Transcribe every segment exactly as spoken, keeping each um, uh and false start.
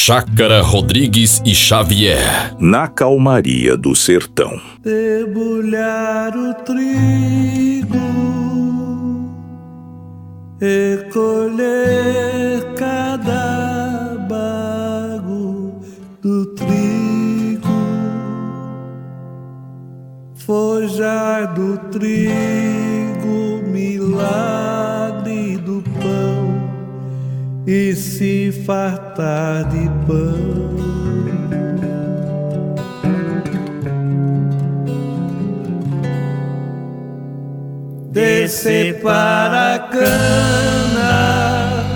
Chácara Rodrigues e Xavier, na calmaria do sertão. Debulhar o trigo, recolher cada bago do trigo, forjar do trigo milagre do pão e se fartar de pão. Descer para a cana,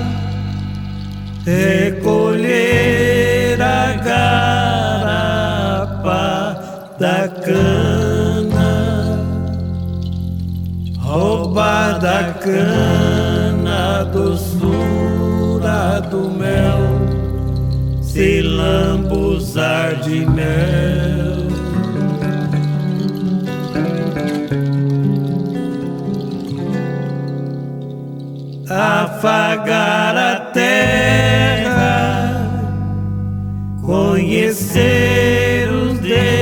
recolher a garapa da cana, roubar da cana a doçura do mel, se lambuzar de mel. Afagar a terra, conhecer os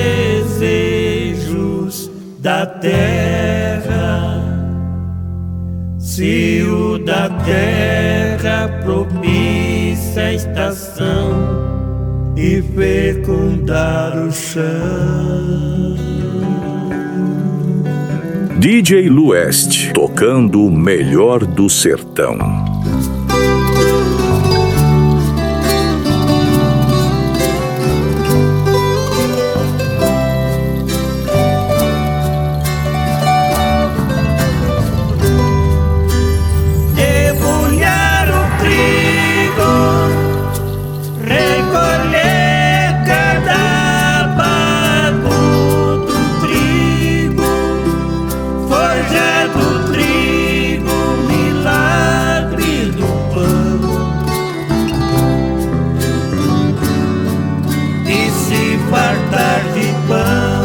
desejos da terra, se o da terra propicia a estação e fecundar o chão. D J Lueste, tocando o melhor do sertão. Debulhar o trigo, recolher cada bago do trigo, forjar do trigo milagre do pão e se fartar de pão.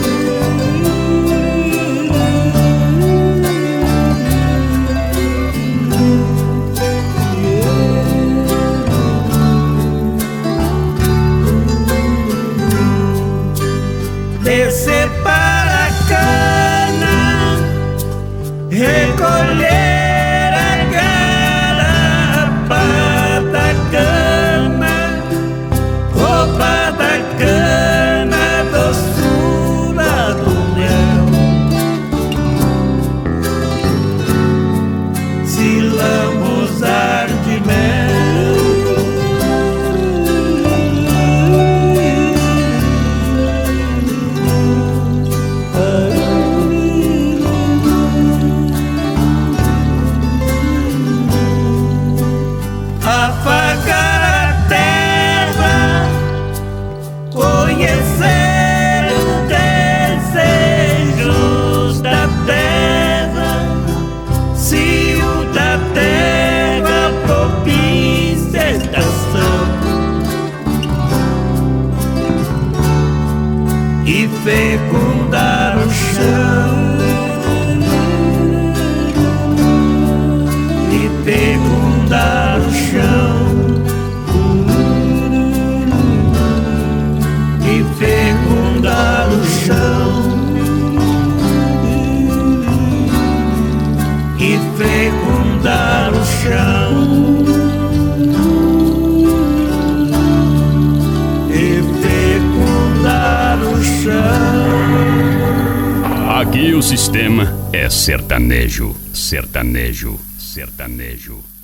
Descer para a cana, recolher a garapa da cana, roubar da cana a doçura do mel, se lambuzar de mel. Afagar a terra, conhecer os desejos da terra, se o da terra propicia a estação e fecundar o chão, e fecundar o chão, e fecundar o chão, e fecundar o chão, e fecundar o chão. aqui o sistema é sertanejo, sertanejo, sertanejo.